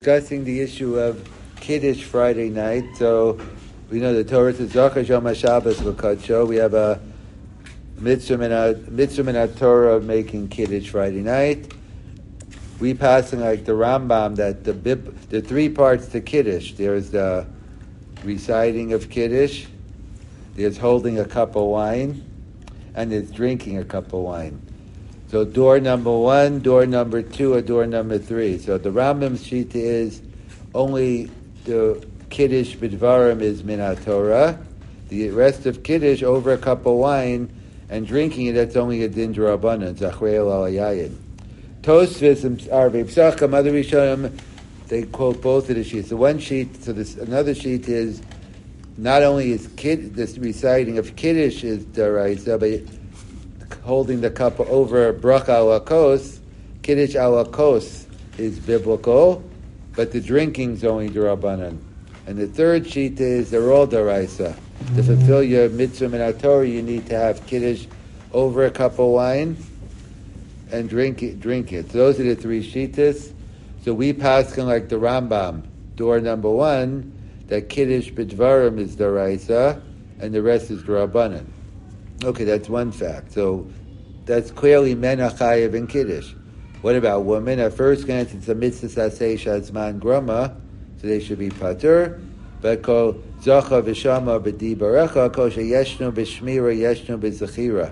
discussing the issue of Kiddush Friday night. So we know the Torah says Zachar Yom HaShabbos L'Kadsho. We have a mitzvah in our Torah of making Kiddush Friday night. We passing like the Rambam that the three parts to Kiddush. There's the reciting of Kiddush, there's holding a cup of wine, and there's drinking a cup of wine. So door number 1, door number 2, or door number 3. So the Rambam's shita is only the Kiddush B'dvarim is min Torah. The rest of Kiddush over a cup of wine and drinking it, that's only a din d'Rabbanan, Zachrei al Yayin. Tosfos and Arvei Psachim, other Rishonim, they quote both of the sheets. The one sheet, another sheet is not only is this reciting of Kiddush is deraisa, but holding the cup over bracha al kos, Kiddush al kos is biblical, but the drinking is only d'Rabbanan. And the third sheet is they're all deraisa. To fulfill your mitzvah min Torah, you need to have Kiddush over a cup of wine and drink it. So those are the three shitas. So we pass like the Rambam, door number 1, that Kiddush B'dvarim is deraisa, and the rest is d'Rabbanan. Okay, that's one fact. So that's clearly men are chayev in Kiddush. What about women? At first glance, it's a mitzvah saseh shazman grama, so they should be patur. But kol zacha v'shama b'di barecha, kol sheyeshnu b'shmira yeshnu b'zechira.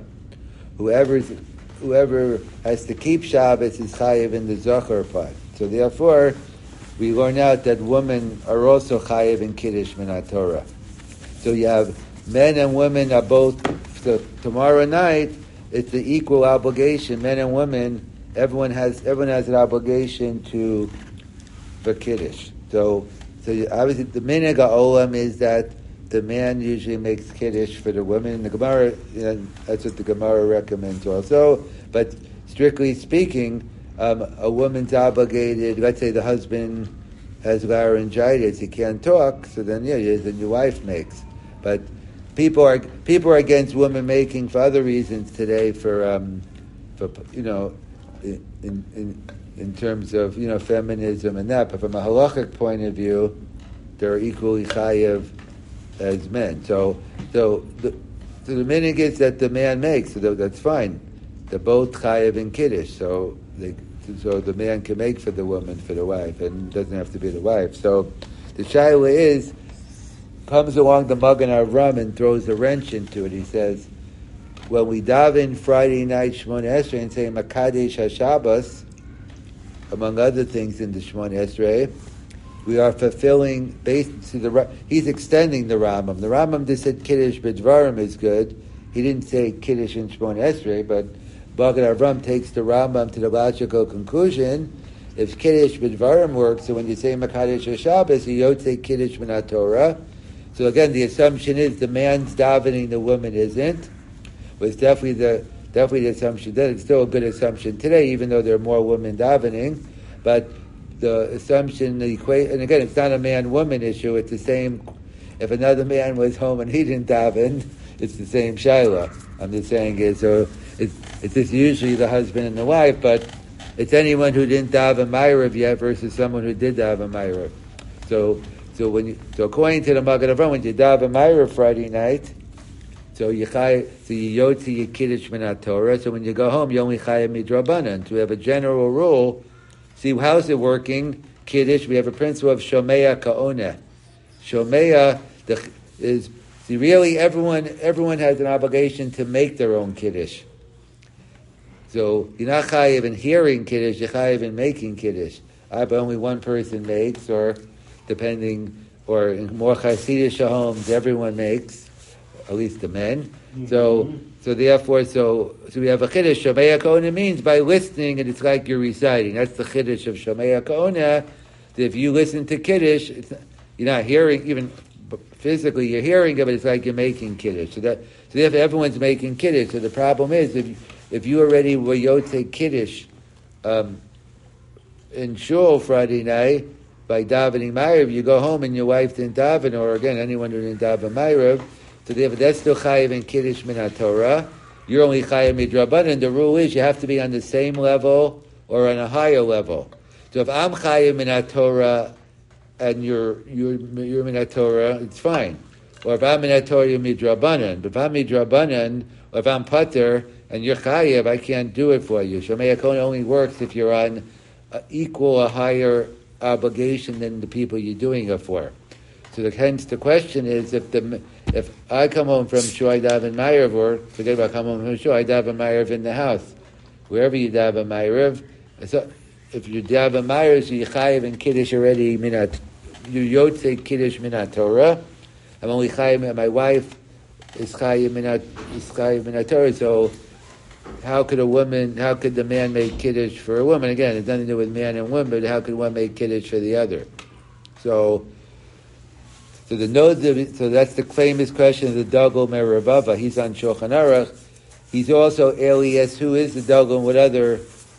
Whoever has to keep Shabbos is chayev in the zachar part. So therefore, we learn out that women are also chayev in Kiddush min Torah. So you have men and women are both. So tomorrow night, it's the equal obligation. Men and women, everyone has an obligation for Kiddush. So obviously the minhag ha'olam is that the man usually makes Kiddush for the women. The Gemara, that's what the Gemara recommends also. But strictly speaking, a woman's obligated. Let's say the husband has laryngitis, he can't talk. So then your wife makes. But people are against women making for other reasons today. In terms of feminism and that. But from a halachic point of view, they're equally chayev as men. So the minhag is that the man makes. So that's fine. They're both chayev in Kiddush. So the man can make for the woman, for the wife, and it doesn't have to be the wife. So the shaila comes along the Magen Avram and throws a wrench into it. He says, when we daven Friday night Shmoneh Esrei and say Makadesh HaShabbos, among other things in the Shmoneh Esrei, we are fulfilling, he's extending the Rambam. The Rambam just said Kiddush B'dvarim is good. He didn't say Kiddush in Shmoneh Esrei, but Magen Avram takes the Rambam to the logical conclusion. If Kiddush B'dvarim works, so when you say Makadesh HaShabbos, you don't say Kiddush min Torah. So again, the assumption is the man's davening, the woman isn't. Was definitely the assumption then. It's still a good assumption today, even though there are more women davening. But the assumption, and again, it's not a man-woman issue. It's the same. If another man was home and he didn't daven, it's the same shaila. I'm just saying it's just usually the husband and the wife, but it's anyone who didn't daven Ma'ariv yet versus someone who did daven Ma'ariv. So according to the Magen Avram, when you daven Ma'ariv Friday night, so you yotzi your Kiddush min Torah. So when you go home, you only chayev midrabanan. So we have a general rule. See, how's it working? Kiddush, we have a principle of shomeya ka'oneh. Shomeya is, see, really everyone has an obligation to make their own Kiddush. So you're not chayev in hearing Kiddush, you're chayev in making Kiddush. But only one person makes, or in more Hasidic homes, everyone makes, at least the men. So therefore, we have a Kiddush. Shomeya Ka'oneh means by listening, and it's like you're reciting. That's the Kiddush of Shomeya Ka'oneh. If you listen to Kiddush, you're not hearing, even physically you're hearing it, but it's like you're making Kiddush. So therefore everyone's making Kiddush. So the problem is, if you already were Yotzei Kiddush in Shul Friday night, by davening Ma'ariv, you go home and your wife didn't daven, or again, anyone who didn't daven Ma'ariv, so therefore that's still chayev in Kiddush min Torah. You're only chayev midrabanan. The rule is you have to be on the same level or on a higher level. So if I'm chayiv min Torah and you're min Torah, it's fine. Or if I'm min Torah, you're midrabanan. But if I'm midrabanan, or if I'm pater and you're chayiv, I can't do it for you. Shomei HaKohen only works if you're on equal or higher obligation than the people you're doing it for. So hence the question is, if I come home from Shul, I daven Ma'ariv, or forget about come home from Shul, I daven Ma'ariv in the house. Wherever you daven Ma'ariv, so if you daven Ma'ariv, so you chayiv and Kiddush already, you yotze Kiddush minat Torah. I'm only chayiv, my wife is chayiv minat Torah, so how could the man make Kiddush for a woman? Again, it's nothing to do with man and woman, but how could one make Kiddush for the other? So that's the famous question of the Dagul Merabava. He's on Shulchan Aruch. He's also Elias. Who is the Dagul? What other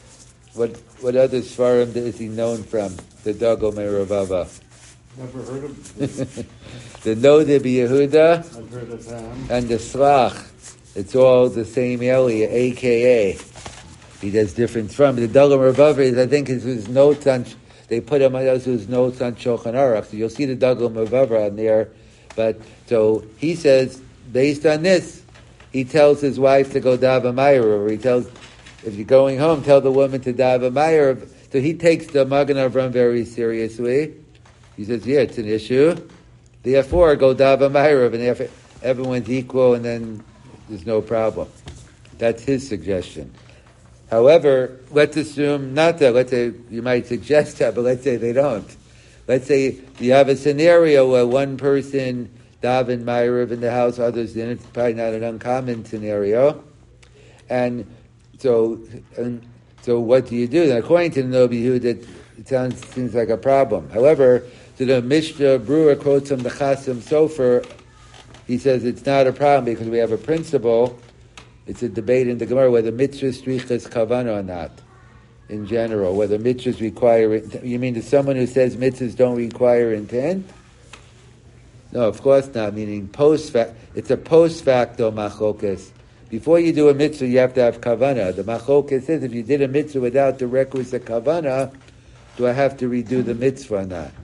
Sfarim is he known from? The Dagul Merabava. Never heard of the Noda B'Yehuda. I've heard of him. And the Slach. It's all the same Elias, a.k.a. He does different from. The Dagul Merabava is, I think, his notes on. They put him as his notes on Shulchan Aruch. So you'll see the Dagul Merabava on there. But so he says, based on this, he tells his wife to go daven Ma'ariv, or he tells, if you're going home, tell the woman to daven Ma'ariv. So he takes the Magen Avram very seriously. He says, yeah, it's an issue. Therefore, go daven Ma'ariv, and everyone's equal, and then there's no problem. That's his suggestion. However, let's assume not that. Let's say you might suggest that, but let's say they don't. Let's say you have a scenario where one person daven Ma'ariv in the house, others didn't. It's probably not an uncommon scenario. And so what do you do? Then according to the Nobi Yehuda, it seems like a problem. However, to the Mishnah Brewer quotes from the Chasim Sofer, he says it's not a problem because we have a principle. It's a debate in the Gemara whether mitzvahs strichas kavana or not, in general. Whether mitzvahs require... You mean to someone who says mitzvahs don't require intent? No, of course not, meaning it's a post-facto machlokas. Before you do a mitzvah, you have to have kavana. The machlokas says if you did a mitzvah without the requisite kavana, do I have to redo the mitzvah or not?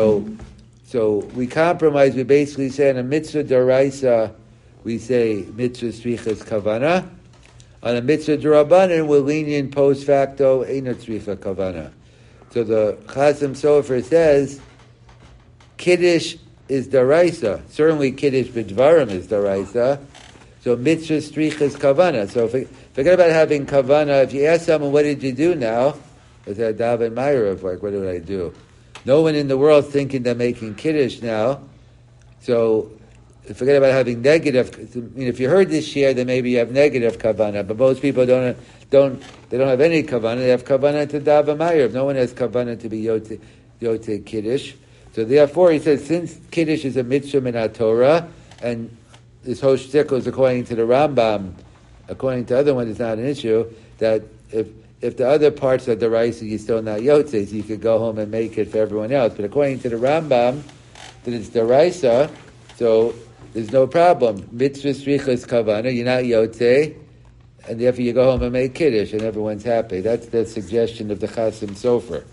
So we compromise. We basically say in a mitzvah daraisa, we say mitzvah strichas kavana. On a mitzvah d'Rabbanan, we're lenient post facto, eina tzricha kavana. So the Chasim Sofer says, Kiddush is daraisa. Certainly Kiddush b'dvarim is daraisa. So mitzvah strichas kavana. So forget about having kavana. If you ask someone, what did you do now? I said, daven Ma'ariv. Like, what did I do? No one in the world thinking they're making Kiddush now. So forget about having negative. I mean, if you heard this year, then maybe you have negative kavanah. But most people don't have any kavanah. They have kavanah to daven Ma'ariv. No one has kavanah to be yote Kiddush. So therefore, he says, since Kiddush is a mitzvah min Torah, and this whole shtickle is according to the Rambam, according to other ones, it's not an issue. That if the other parts are deraisa, you're still not yotze, so you could go home and make it for everyone else. But according to the Rambam, that it's deraisa, so there's no problem. Mitzvah strichas kavana, you're not yotze, and therefore you go home and make kiddush, and everyone's happy. That's the suggestion of the Chasim Sofer.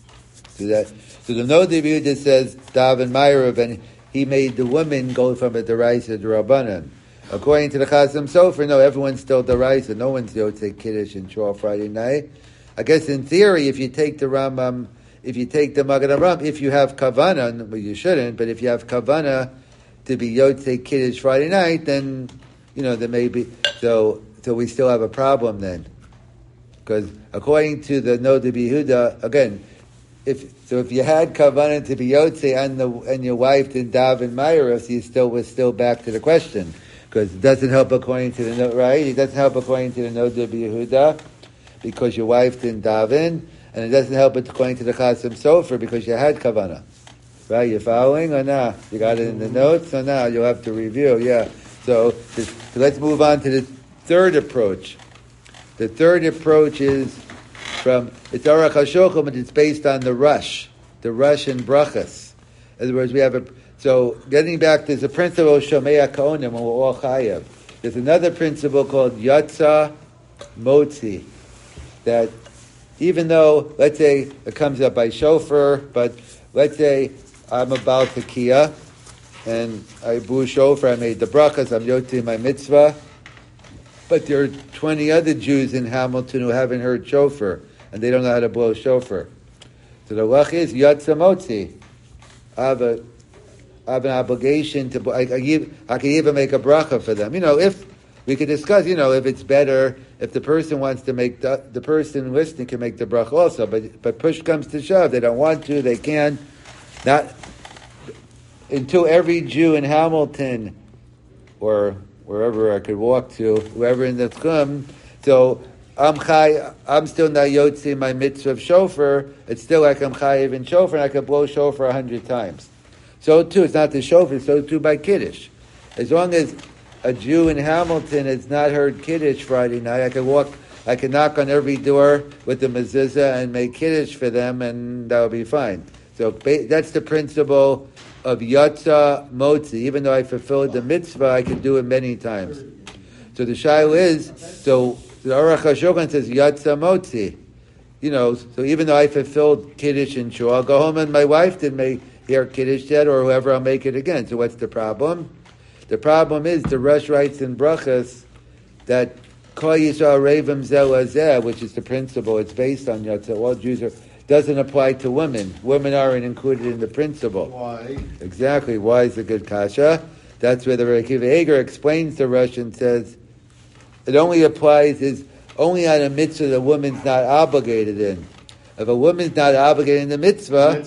So the Noda B'Yehuda says daven Ma'ariv, and he made the woman go from a deraisa to Rabbanan. According to the Chasim Sofer, no, everyone's still deraisa. No one's yotze kiddush in Shul Friday night. I guess in theory, if you take the Rambam, if you take the Magen Avraham, if you have kavana, well, you shouldn't, but if you have kavana to be yotze kiddush Friday night, then there may be so we still have a problem then, because according to the Noda B'Yehuda, again, if you had kavana to be yotze and your wife didn't daven Ma'ariv, you was still back to the question, because it doesn't help according to the right. It doesn't help according to the Noda B'Yehuda because your wife didn't daven, and it doesn't help according to the Chasim Sofer because you had kavana. Right, you following or not? You got it in the notes or not? You'll have to review, yeah. So let's move on to the third approach. The third approach is it's Aruch HaShulchan, but it's based on the Rush in Brachas. In other words, we have so getting back, there's a principle of Shomei HaKohanim, and we're all chayav. There's another principle called Yatsa Motzi, that even though, let's say, it comes up by shofar, but let's say I'm about tekiah, and I blew shofar, I made the brachas, I'm yotzi my mitzvah, but there are 20 other Jews in Hamilton who haven't heard shofar, and they don't know how to blow shofar. So the lach is yatsa motzi. I have an obligation to. I can even make a bracha for them. If we could discuss, if it's better, if the person wants to make the person listening can make the bracha also. But push comes to shove, they don't want to, they can. Not until every Jew in Hamilton or wherever I could walk to, whoever in the tchum. So I'm still not yotzi my mitzvah of shofar. It's still like I'm chayiv in shofar, and I could blow shofar 100 times. So too, it's not the shofar. So too by kiddush. As long as a Jew in Hamilton has not heard kiddush Friday night, I can knock on every door with the mezuzah and make kiddush for them, and that'll be fine. So that's the principle of Yatsa Motzi. Even though I fulfilled the mitzvah, I can do it many times. So the shaila is, so the Aruch HaShulchan says Yatsa Motzi. So even though I fulfilled Kiddush in Shul, I'll go home and my wife didn't make here Kiddush yet, or whoever, I'll make it again. So what's the problem? The problem is the Rush writes in Brachas that Kol Yisrael Revim Zeh Lazeh, which is the principle, it's based on Yatsa, all Jews are, doesn't apply to women. Women aren't included in the principle. Why? Exactly. Why is a good kasha? That's where the Rebbe Akiva Eger explains the Rush and says it only applies only on a mitzvah the woman's not obligated in. If a woman's not obligated in the mitzvah,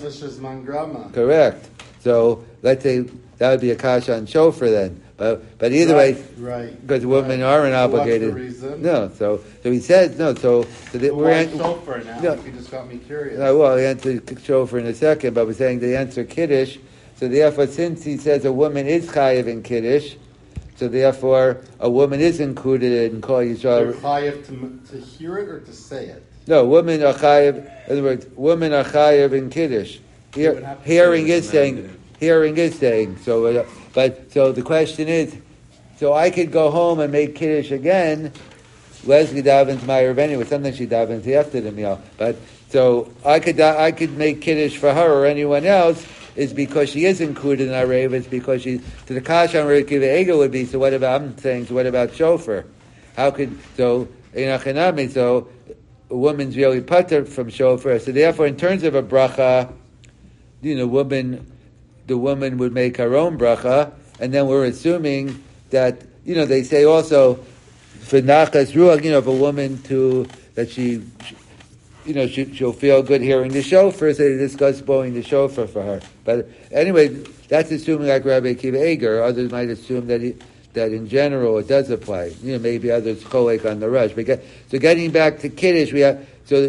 correct. So let's say that would be a kasha on shofar then. But either way, because women aren't obligated. What's the reason? No, so he says no. So why shofar now? No. You just got me curious. Well, he answered shofar in a second, but we're saying the answer kiddush. So therefore, since he says a woman is chayiv in kiddush, so therefore a woman is included in Kol Yisrael. They're chayiv to hear it or to say it. No, women are chayiv. In other words, women are chayiv in kiddush. Hearing is saying. So, so the question is, so I could go home and make kiddush again. Leslie davens ma'ariv anyway. Sometimes she davens after the meal. But so I could make kiddush for her or anyone else. Is because she is included in our rave. It's because she to the kasha on Rebbe Akiva Eger would be. So what about shofar? How could so so a woman's really putter from shofar. So therefore, in terms of a bracha, the woman would make her own bracha, and then we're assuming that they say also for nachas ruach, if a woman she'll feel good hearing the shofar, so they discuss blowing the shofar for her. But anyway, that's assuming like Rabbi Akiva Eger. Others might assume that in general it does apply. Maybe others cholek on the rush. So getting back to kiddush, we have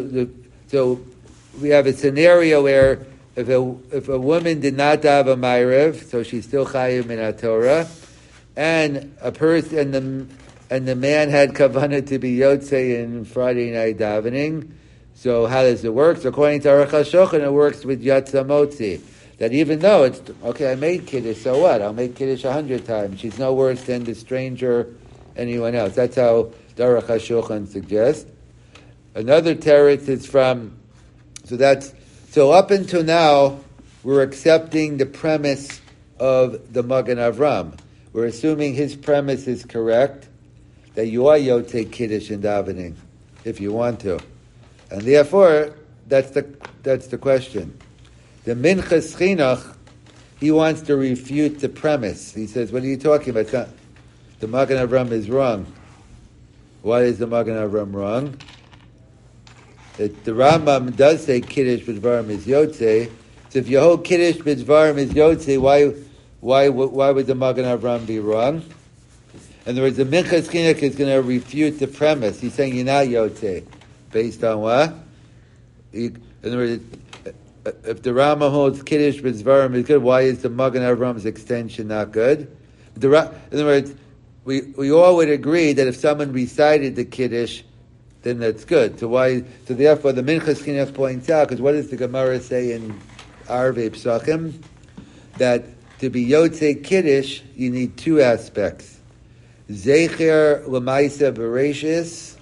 a scenario where if a woman did not have a ma'ariv, so she's still chayiv min Torah, and a person and the man had kavanah to be yotzei in Friday night davening. So how does it work? So according to Aruch HaShulchan, it works with Yatsa Motzi. That even though it's, okay, I made Kiddush, so what? I'll make Kiddush 100 times. She's no worse than the stranger, anyone else. That's how the Aruch HaShulchan suggests. Another teretz is from, so up until now, we're accepting the premise of the Magen Avram. We're assuming his premise is correct, that you are Yotzei Kiddush in davening, if you want to. And therefore, that's the question. The Minchas Chinuch, he wants to refute the premise. He says, what are you talking about? The Magen Avram is wrong. Why is the Magen Avram wrong? The Rambam does say Kiddush B'Dvarim is Yotzei. So if you hold Kiddush B'Dvarim is Yotzei, why would the Magen Avram be wrong? In other words, the Minchas Chinuch is going to refute the premise. He's saying you're not Yotzei. Based on what? In other words, if the Rama holds Kiddush B'Dvarim is good, why is the Magen Avram's extension not good? In other words, we all would agree that if someone recited the Kiddush, then that's good. So therefore the Minchas Chinuch points out, because what does the Gemara say in Arvei Psachim? That to be Yotzei Kiddush, you need two aspects. Zecher L'maisa Bereshis,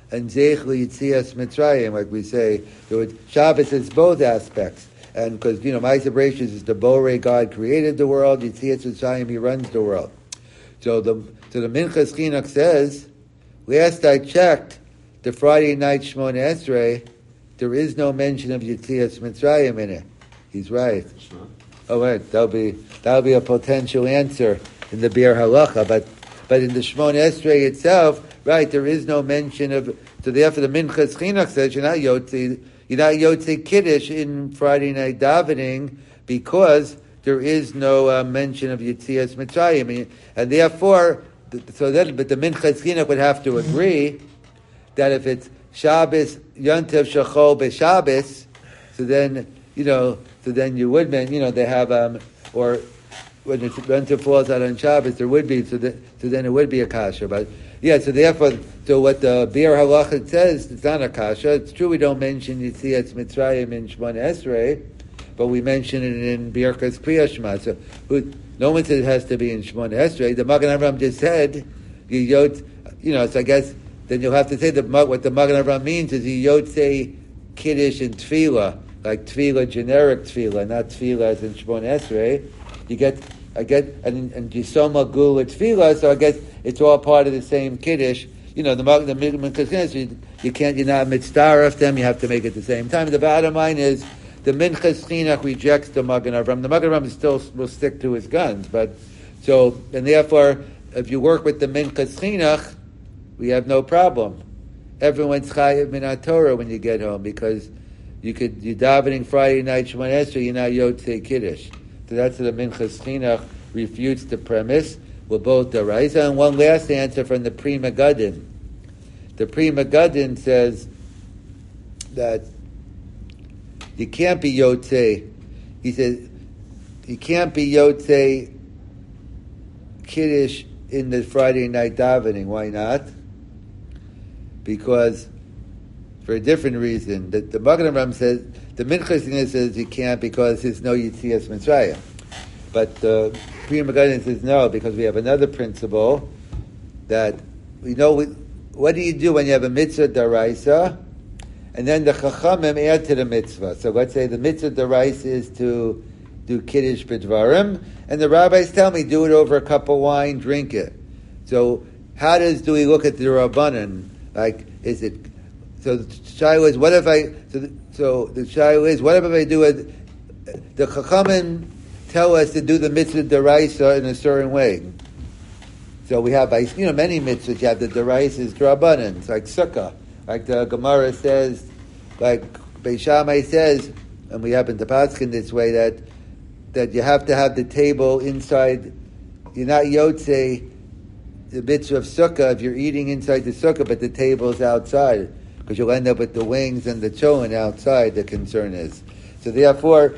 and Zeich Yitzias Mitzrayim, like we say. Shabbos is both aspects. And because, Ma'aseh Bereshis is the Borei, God created the world, Yitzias Mitzrayim, He runs the world. So the Minchas Chinuch says, last I checked, the Friday night Shmona Esrei, there is no mention of Yitzias Mitzrayim in it. He's right. Oh, right. That'll be a potential answer in the Biur Halacha, but in the Shmona Esrei itself, right, there is no mention of. So therefore, the Minchas Chinuch says you're not Yotze Kiddush in Friday night davening because there is no mention of Yitzias Mitzrayim, and therefore, but the Minchas Chinuch would have to agree that if it's Shabbos Yontev Shachol BeShabbos, so then you would mean they have or when it's Yontev falls out on Shabbos there would be so then it would be a kasha, but so therefore what the Biur Halacha says, it's not a kasha. It's true we don't mention Yitzias Mitzrayim in Shmona Esrei, but we mention it in Birkas Kriya Shema. So no one says it has to be in Shmona Esrei. The Magen Avraham just said so I guess then you'll have to say what the Magen Avraham means is Yotze Kiddush and Tefillah, like Tefillah, generic Tefillah, not Tefillah as in Shmona Esrei. And Yisoma Gula Tefillah, so I guess it's all part of the same Kiddush. The Minchas you're not mitzvah of them, you have to make it at the same time. The bottom line is, the Minchas Chinuch rejects the Magen Avraham. The Magen Avraham still will stick to his guns, and therefore, if you work with the Minchas Chinuch, we have no problem. Everyone's chayiv min Torah when you get home because you're davening Friday night Shemona Esrei, you're not Yotzei Kiddush. So that's the Minchas Chinuch refutes the premise. We're both deraisa. And one last answer from the Pri Megadim. The Pri Megadim says that you can't be Yotzei. He says you can't be Yotzei Kiddush in the Friday night davening. Why not? Because for a different reason. The Magen Avraham says, the Minchas Chinuch says you can't because there's no Yitzias Mitzrayim. But the Pri Megadim says no, because we have another principle that what do you do when you have a mitzvah daraisa, and then the Chachamim add to the mitzvah. So let's say the mitzvah daraisa is to do Kiddush B'Dvarim, and the rabbis tell me do it over a cup of wine, drink it. So how do we look at the Rabbanan? Like, is it? So the shaila is, what if I? So the shaila is, what if I do it? The Chachamim tell us to do the mitzvah deraisa in a certain way. So we have, many mitzvahs. You have the deraisa is drabanan. It's like sukkah, like the Gemara says, like Beis Shammai says, and we happen to paskin this way that you have to have the table inside. You're not yotzei the mitzvah of sukkah if you're eating inside the sukkah, but the table's outside, because you'll end up with the wings and the cholin outside. The concern is so. Therefore,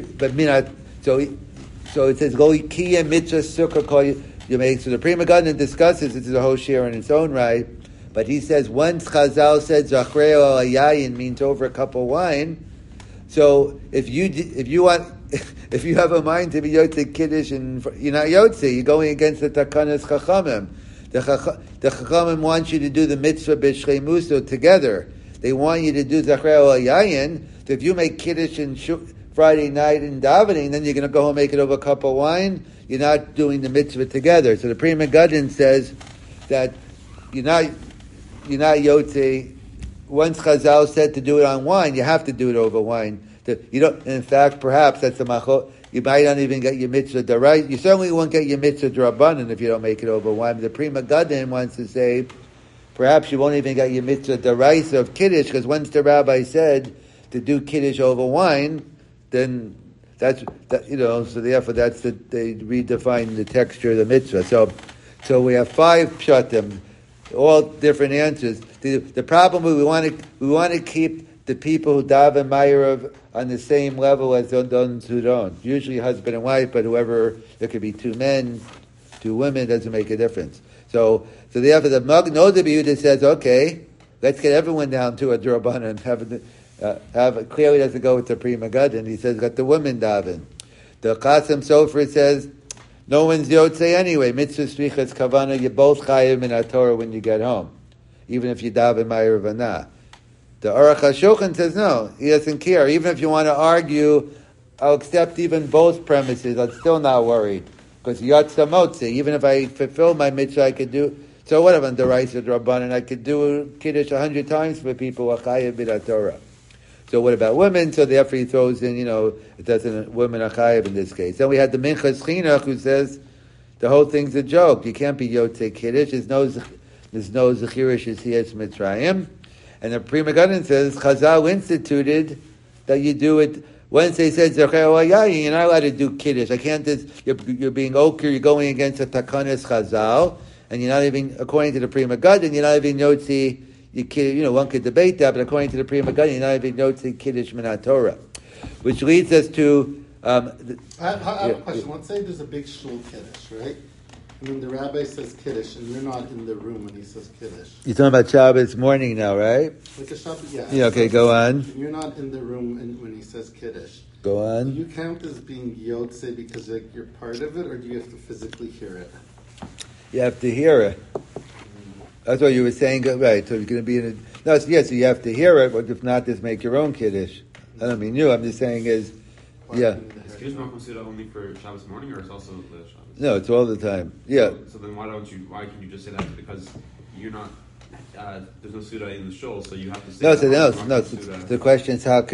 so it says go kiyah mitzvah sukkah call you make. So the Pri Megadim discusses this is a whole share in its own right, but he says once Chazal said zachreo al yayin means over a cup of wine. So if you have a mind to be Yotzei Kiddush and you're not Yotzei, you're going against the Takanas Chachamim. The Chachamim want you to do the mitzvah b'shrei muso together. They want you to do Zachreo al Yayin. So if you make Kiddush and Friday night in davening, then you're going to go home and make it over a cup of wine. You're not doing the mitzvah together. So the Pri Megadim says that you're not Yotzei. Once Chazal said to do it on wine, you have to do it over wine. You don't. In fact, perhaps that's the macho. You might not even get your mitzvah deraisa. You certainly won't get your mitzvah drabanan if you don't make it over wine. The Pri Megadim wants to say, perhaps you won't even get your mitzvah deraisa of kiddush, because once the rabbi said to do kiddush over wine, then that's that. So therefore, they redefine the texture of the mitzvah. So we have 5 pshatim, all different answers. The problem we want to keep the people who daven Ma'ariv on the same level as those who don't. Usually husband and wife, but whoever, there could be 2 men, 2 women, doesn't make a difference. So therefore the Noda B'Yehuda says, okay, let's get everyone down to a D'Rabbanan and clearly doesn't go with the Pri Megadim. He says, let the women daven. The Qasim Sofer says, no one's Yotzei anyway. Mitzvah Srichas Kavana, you're both Chayim in Torah when you get home. even if you daven Ma'ariv Anah. The Aruch HaShulchan says no, he doesn't care. Even if you want to argue, I'll accept even both premises. I'm still not worried because Yatsa Motzi. Even if I fulfill my mitzvah, I could do. So what if I'm Deraisa Rabbanan? I could do Kiddush 100 times for people. Achayev B'dat Torah. So what about women? So therefore he throws in, it doesn't, women are chayiv in this case. Then we had the Minchas Chinuch who says the whole thing's a joke. You can't be Yotzei Kiddush. There's no Zechirish Yetzias Mitzrayim. And the Pri Megadim says Chazal instituted that you do it. Once they said Zechir Yayin, you're not allowed to do Kiddush. I can't. You're being okir. You're going against the Takanas Chazal, and you're not even, according to the Pri Megadim, you're not even Yotzei. One could debate that, but according to the Pri Megadim, you're not even Yotzei Kiddush Minat Torah, which leads us to. I have a question. Let's say there's a big shul Kiddush, right? And then the rabbi says Kiddush, and you're not in the room when he says Kiddush. You're talking about Shabbos morning now, right? Like a Shabbos, yeah. Yeah, okay, go on. And you're not in the room when he says Kiddush. Go on. Do you count as being Yotzei because you're part of it, or do you have to physically hear it? You have to hear it. That's what you were saying, right? So you're going to be in a... No, so yes, so you have to hear it, but if not, just make your own Kiddush. I don't mean you, I'm just saying is... Yeah. Is Kiddush Malchum Suda only for Shabbos morning, or is also the Shabbos? No, it's all the time. Yeah. So then why can you just say that? Because you're not... there's no Suda in the shul, so you have to say... No, the question is how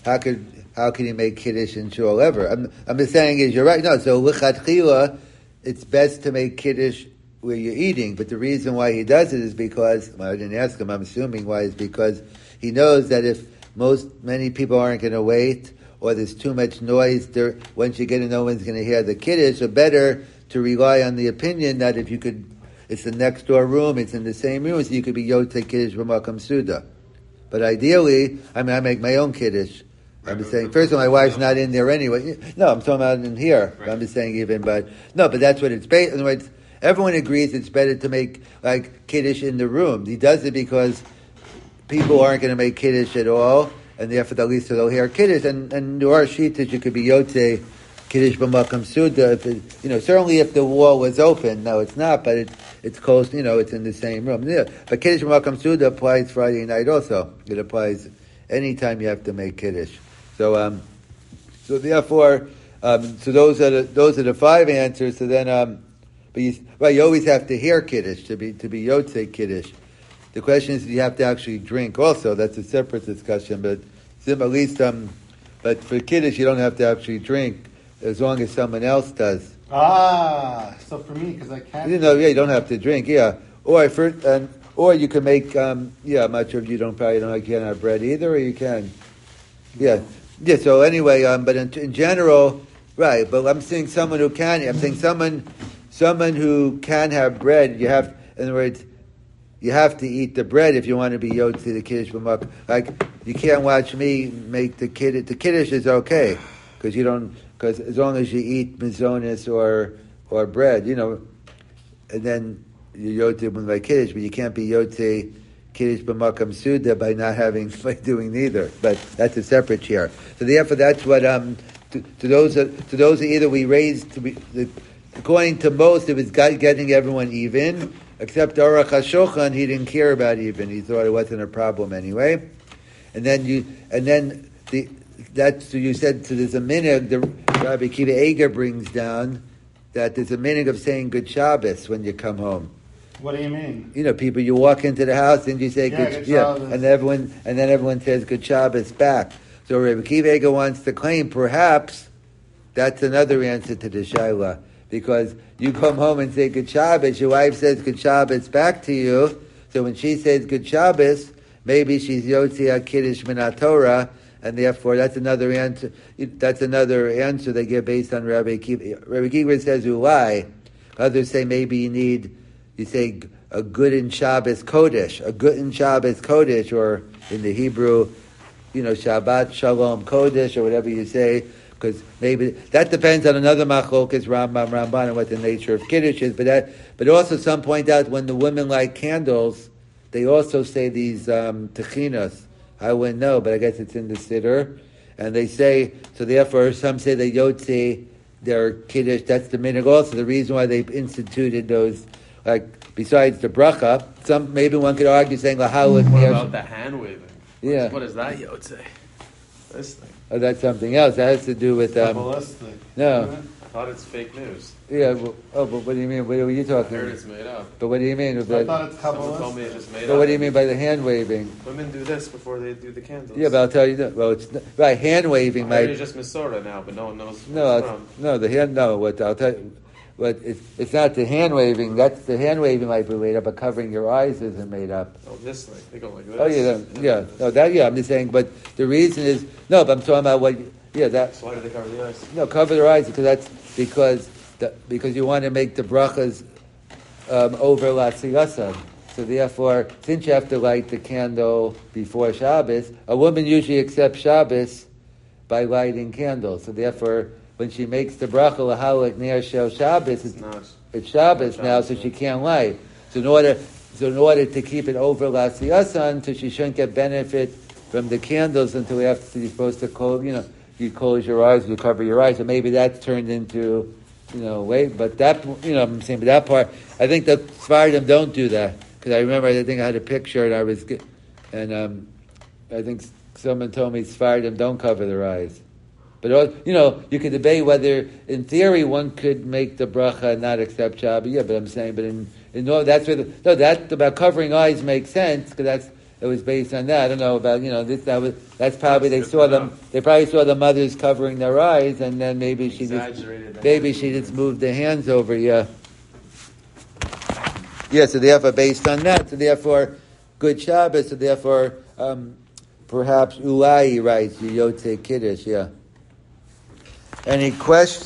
can you make Kiddush in shul ever? I'm just saying is, you're right. No, so L'chatchila, it's best to make Kiddush where you're eating, but the reason why he does it is because, I didn't ask him, I'm assuming why, is because he knows that if many people aren't going to wait, or there's too much noise, once you get in, no one's going to hear the Kiddush, so better to rely on the opinion that if you could, it's the next door room, it's in the same room, so you could be Yotzei Kiddush B'Makam Suda. But ideally, I make my own Kiddush. I'm just saying, first of all, my wife's not in there anyway. No, I'm talking about in here. Right. I'm just saying but that's what it's based, in other words, everyone agrees it's better to make like Kiddush in the room. He does it because people aren't going to make Kiddush at all, and therefore at least they'll hear Kiddush. And there are shittas you could be Yotzei Kiddush B'Makam Suda. Certainly if the wall was open. No, it's not, but it's close. It's in the same room. Yeah. But Kiddush B'Makam Suda applies Friday night also. It applies anytime you have to make Kiddush. So therefore, so those are the five answers. So then. But you always have to hear Kiddush to be Yotzei Kiddush. The question is, do you have to actually drink also? That's a separate discussion, but at least, but for Kiddush, you don't have to actually drink as long as someone else does. So for me, because I can't... you don't have to drink, yeah. Or you can make, I'm not sure if you can't have bread either, or you can. Yeah, so anyway, but in general, right, but I'm saying someone who can, someone who can have bread, in other words, you have to eat the bread if you want to be Yotzei the Kiddush B'Makam. Like, you can't watch me make the Kiddush. The Kiddush is okay, because as long as you eat mizonis or bread, and then you're Yotzei B'Makam Kiddush, but you can't be Yotzei Kiddush B'Makam Suda by doing neither. But that's a separate share. So therefore, that's what to those that either we raised to be according to most, it was getting everyone even, except Aruch HaShulchan, he didn't care about even. He thought it wasn't a problem anyway. So you said, so there's a minhag, the Rabbi Akiva Eger brings down, that there's a minhag of saying Good Shabbos when you come home. What do you mean? People, you walk into the house and you say Good Shabbos, and then everyone says Good Shabbos back. So Rabbi Akiva Eger wants to claim, perhaps, that's another answer to the Shaila. Because you come home and say Good Shabbos, your wife says Good Shabbos back to you. So when she says Good Shabbos, maybe she's Yotzei Kiddush Minat Torah, and therefore that's another answer. That's another answer they give based on Rabbi Akiva. Rabbi Akiva says Ulai. Others say maybe you say a good in Shabbos Kodesh, or in the Hebrew, Shabbat Shalom Kodesh, or whatever you say. Because maybe that depends on another machlokes, Ramban, and what the nature of Kiddush is. But also some point out when the women light candles, they also say these techinas. I wouldn't know, but I guess it's in the siddur. And they say, so therefore some say they Yotzei their Kiddush. That's the minhag also. The reason why they've instituted those, besides the bracha. Maybe one could argue saying lahalik. What about the hand waving? Yeah. What is that yotze? This thing. Oh, that's something else. That has to do with Kabbalistic. no. I thought it's fake news. Yeah. Well, but what do you mean? What are you I talking? heard it's made up. But what do you mean? I thought it's Someone told me Kabbalistic. it's just made But up. what do you mean by the hand waving? Women do this before they do the candles. Yeah, but I'll tell you that. Well, it's right. Hand waving I heard might. it's just Masorah now, but no one knows No, where it's it's- from. no. The hand. No. What I'll tell you. But it's not the hand waving. That's the hand waving might be made up, but covering your eyes isn't made up. Oh, this thing. They go like this. Oh yeah. No, that. Yeah, I'm just saying. But the reason is no. But I'm talking about what. Yeah, that. So why do they cover the eyes? No, cover their eyes because you want to make the brachas over Latziyasan. So therefore, since you have to light the candle before Shabbos, a woman usually accepts Shabbos by lighting candles. So therefore, when she makes the bracha lahalik near shel Shabbos, it's Shabbos now, so she can't light. So in order to keep it over Latziyasan, so she shouldn't get benefit from the candles until after you're supposed to close. You close your eyes, you cover your eyes, and maybe that's turned into, wait. But that, I'm saying, but that part, I think that Sephardim don't do that because I remember I think I had a picture and I think someone told me Sephardim don't cover their eyes. But you could debate whether, in theory, one could make the bracha and not accept Shabbat. Yeah, but I'm saying, but in that's where that about covering eyes makes sense because it was based on that. I don't know about that's probably they probably saw the mothers covering their eyes and then maybe she just moved the hands over. Yeah. So therefore based on that, so therefore good Shabbos, so therefore perhaps Ulai writes Yotze Kiddush. Yeah. Any questions?